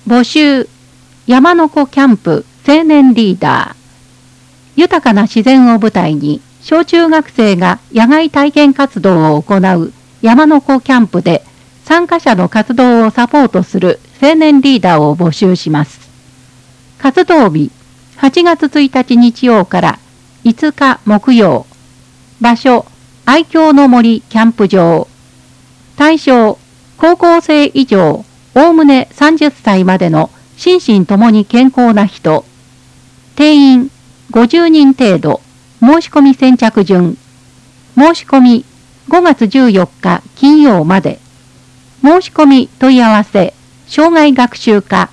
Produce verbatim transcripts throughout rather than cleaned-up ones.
募集、山の子キャンプ青年リーダー。豊かな自然を舞台に、小中学生が野外体験活動を行う山の子キャンプで、参加者の活動をサポートする青年リーダーを募集します。活動日、はちがつついたち日曜からいつか木曜。場所、愛郷の森キャンプ場。対象、高校生以上、おおむねさんじゅっさいまでの心身ともに健康な人。定員ごじゅうにん程度。申し込み先着順。申し込みごがつじゅうよっか金曜まで。申し込み問い合わせ、障害学習課。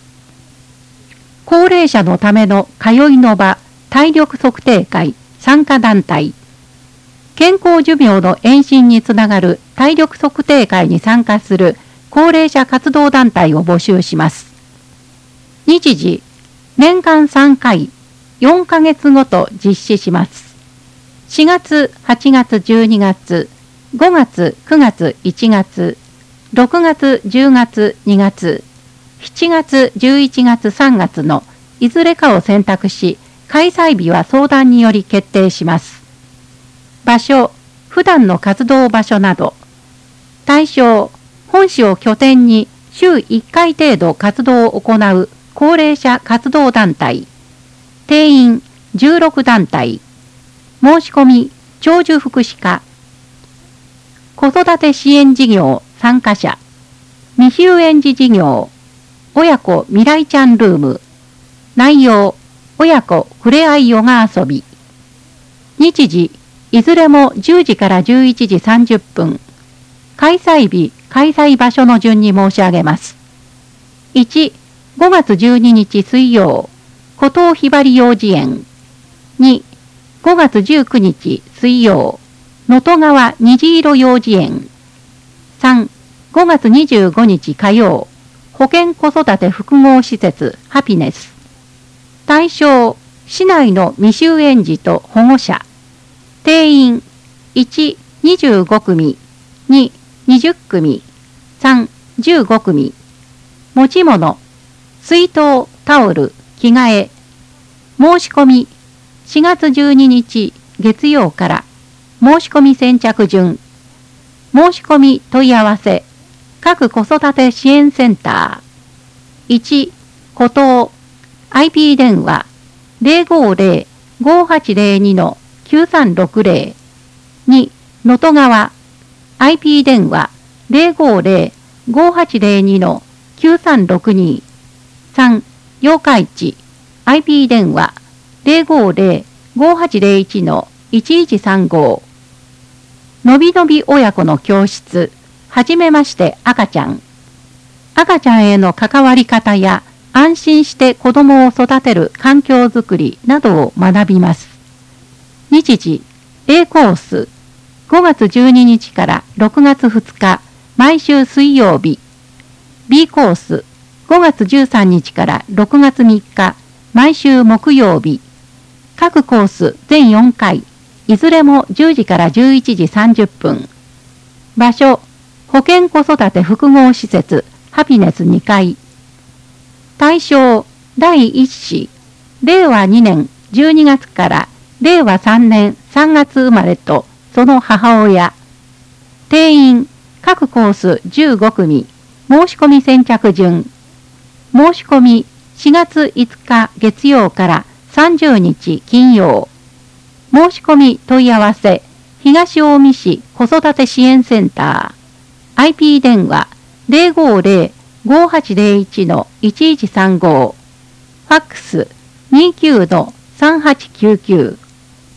高齢者のための通いの場、体力測定会、参加団体。健康寿命の延伸につながる体力測定会に参加する高齢者活動団体を募集します。日時、年間さんかい、よんかげつごと実施します。しがつ、はちがつ、じゅうにがつ、ごがつ、くがつ、いちがつ、ろくがつ、じゅうがつ、にがつ、しちがつ、じゅういちがつ、さんがつのいずれかを選択し、開催日は相談により決定します。場所、普段の活動場所など。対象、本市を拠点に週いっかい程度活動を行う高齢者活動団体。定員じゅうろくだんたい。申し込み、長寿福祉課。子育て支援事業参加者。未就園児事業。親子未来ちゃんルーム。内容、親子ふれあいヨガ遊び。日時、いずれもじゅうじからじゅういちじさんじゅっぷん。開催日、開催場所の順に申し上げます。いち、ごがつじゅうににち水曜、湖東ひばり幼稚園。に、ごがつじゅうくにち水曜、能登川虹色幼稚園。さん、ごがつにじゅうごにち火曜、保健子育て複合施設ハピネス。対象、市内の未就園児と保護者。定員いち、にじゅうごくみ、に、にじゅっくみ、さん、じゅうごくみ。持ち物、水筒、タオル、着替え。申し込み、しがつじゅうににち月曜から。申し込み先着順。申し込み問い合わせ、各子育て支援センター。いち、湖東、アイピー 電話、ゼロごゼロ ごはちゼロに きゅうさんろくゼロ。に、能登川、アイピー 電話、ゼロごゼロ ごはちゼロに きゅうさんろくに。さん、八日市、アイピー 電話、ゼロごゼロ ごはちゼロいち いちいちさんご。のびのび親子の教室、はじめまして赤ちゃん。赤ちゃんへの関わり方や安心して子供を育てる環境づくりなどを学びます。日時、A コース、ごがつじゅうににちからろくがつふつか、毎週水曜日。B コース、ごがつじゅうさんにちからろくがつみっか、毎週木曜日。各コース全よんかい、いずれもじゅうじからじゅういちじさんじゅっぷん。場所、保健子育て複合施設、ハピネスにかい。対象、だいいっ子、れいわにねんじゅうにがつかられいわさんねんさんがつ生まれとその母親。定員、各コースじゅうごくみ、申し込み先着順。申し込み、しがついつか月曜からさんじゅうにち金曜。申し込み問い合わせ、東近江市子育て支援センター。アイピー 電話、ゼロごゼロ ごはちゼロいち いちいちさんご。ファックス、にじゅうきゅう さんはちきゅうきゅう。